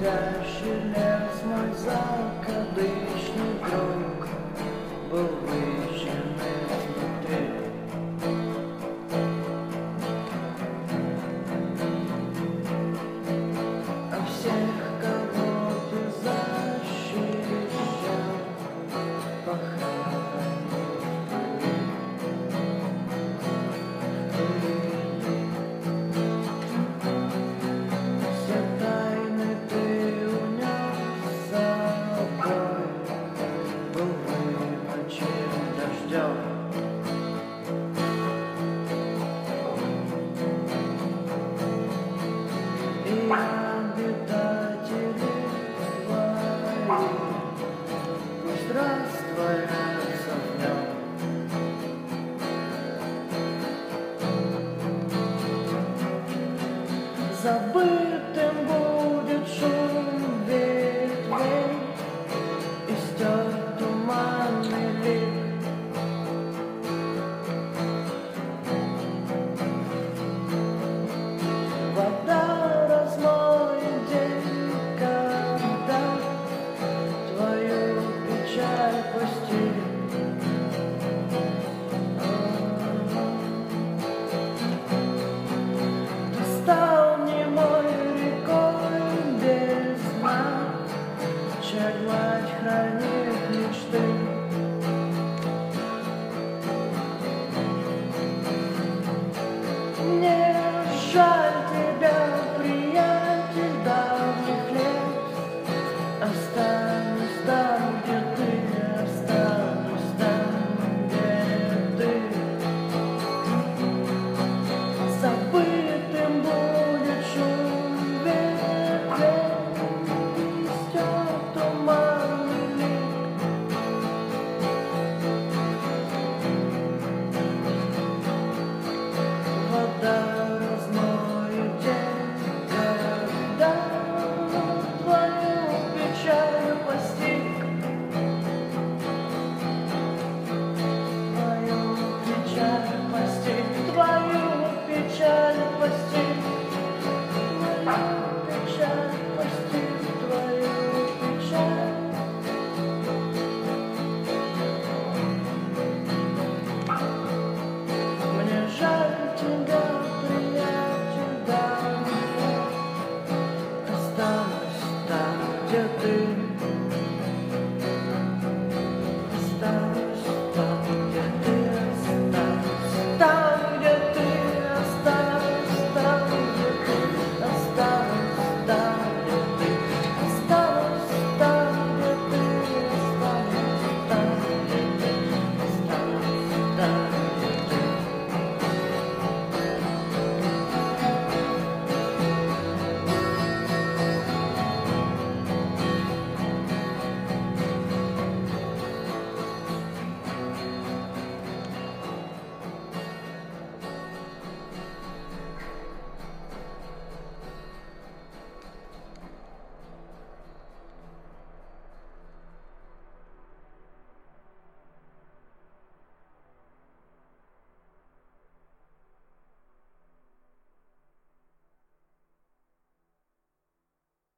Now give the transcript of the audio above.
Гудящий лес, мой закадычный друг, был выжжен изнутри. А всех, кого ты защищал, похоронил в пыли. Все тайны ты унес с собой, был вымочен дождем. И обитатели твои пусть растворятся в нем. Забытым будет шум ветвей и стерт туманный лик. Вода размоет день, когда твою печаль постиг. Ты стал немой рекой без дна, чья гладь хранит лишь ты. Мне жаль тебя, приятель давних лет. Останусь там, где ты, останусь там, где ты. Забытым будет шум ветвей и стерт туманный лик. Вода размоет день, когда твою печаль постиг. Твою печаль постиг, твою печаль постиг, твою печаль постиг, твою печаль. Мне жаль тебя, приятель давних лет. Останусь там, где ты.